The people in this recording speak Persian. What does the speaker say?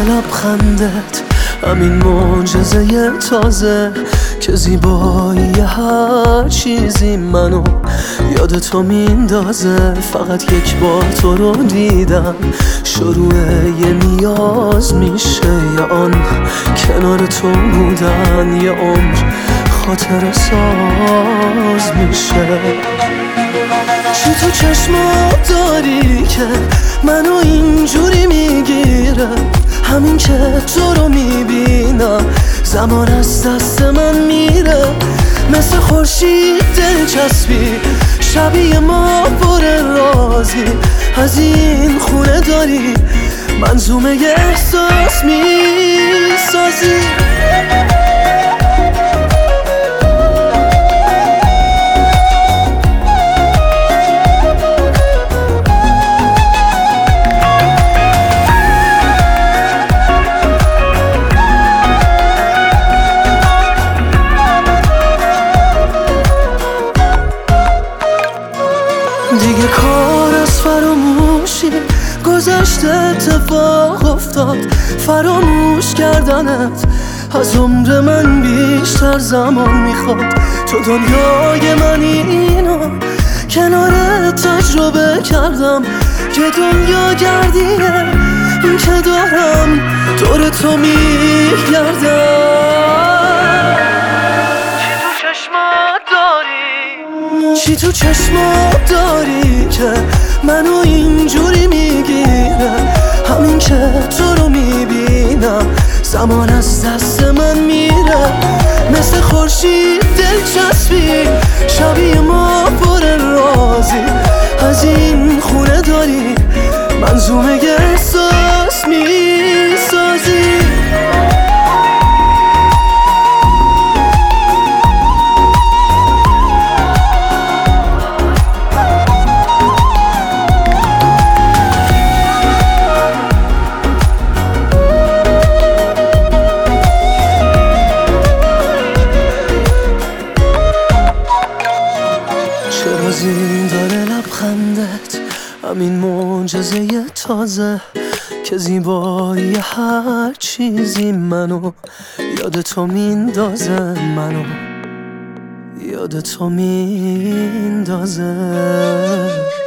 لبخندت، همین معجزه تازه که زیبایی هر چیزی منو یاد تو میندازه. فقط یک بار تو رو دیدم، شروع یه نیاز میشه، یا آن کنار تو بودن یه عمر خاطر ساز میشه. چی تو چشمات داری که منو اینجوری میگیره؟ همین که تو رو میبینم زمان از دست من میره. مثل خورشید دلچسبی، شبیه ما پر رازی. از این خونه داری منظومه احساس میسازی. دیگه کار از فراموشی گذشته، اتفاق افتاد فراموش کردنت از عمر من بیشتر زمان میخواد. تو دنیای منی، اینا کنارت تجربه کردم که دنیا گردیه این که دارم دور تو میگردم. چی تو چشمات داری که منو اینجوری میگیره؟ همین که تو رو میبینم زمان از دست من میره. مثل خورشید دلچسبی، شبیه ما پر رازی. از این خونه داری منظومه احساس میسازی. چرا زین داره لبخندت، همین معجزه تازه که زیبایی هر چیزی منو یاد تو میندازه، منو یاد تو میندازه.